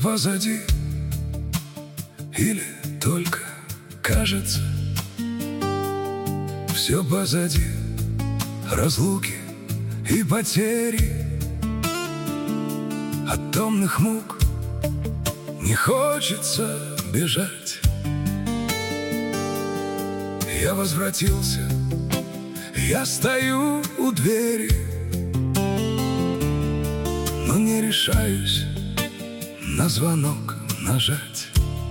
позади, или только кажется? Все позади, разлуки и потери. От томных мук не хочется бежать. Я возвратился, я стою у двери, но не решаюсь на звонок нажать.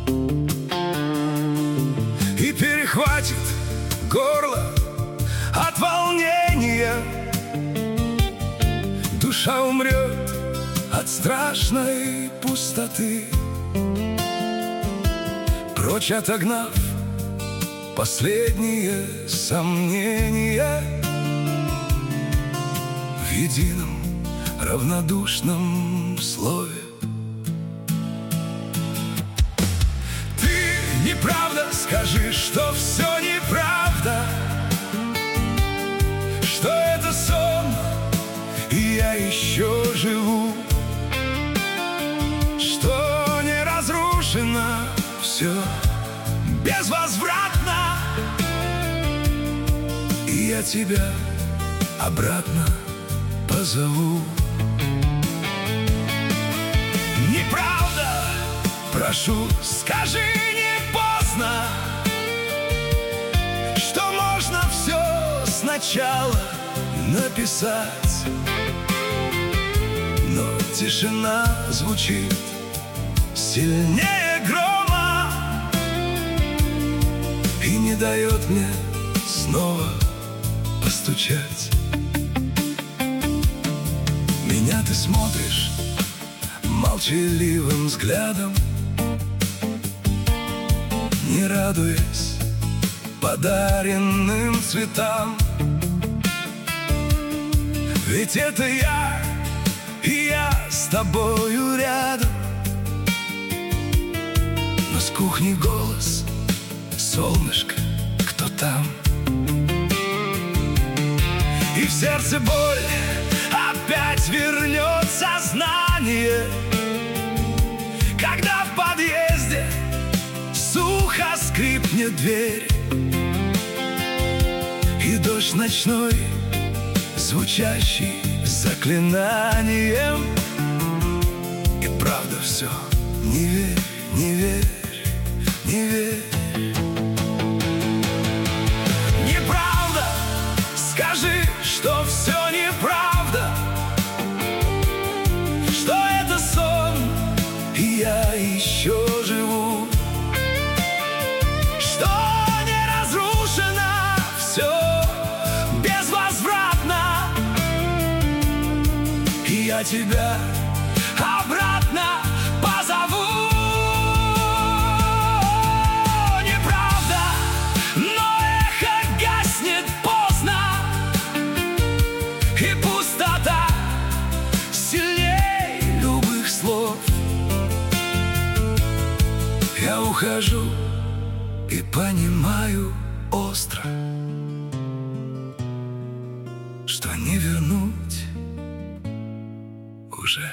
И перехватит горло от волнения, душа умрет от страшной пустоты. Прочь отогнав последние сомнения, в едином равнодушном слове: ты неправда, скажи, что все неправда, что это сон, и я еще живу, что не разрушено все безвозвратно, и я тебя обратно позову. Неправда, прошу, скажи, не поздно, что можно все сначала написать. Но тишина звучит сильнее грома и не дает мне снова постучать. Меня ты смотришь молчаливым взглядом, не радуясь подаренным цветам. Ведь это я, и я с тобою рядом. Но с кухни голос: солнышко, кто там? И в сердце боль опять вернет сознание, когда в подъезде сухо скрипнет дверь, и дождь ночной, звучащий заклинанием. И правда все, не верь, не верь, не верь. Неправда, скажи, что все неправда, что это сон, и я еще живу, что не разрушено все безвозвратно, и я тебя обратно позову. Неправда, но эхо гаснет поздно, и пустота сильней любых слов. Я ухожу и понимаю остро, что не вернуть уже.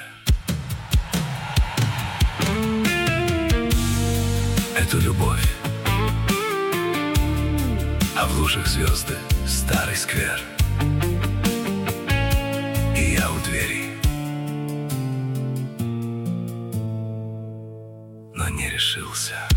Эту любовь, а в лужах звезды старый сквер, и я у двери, но не решился.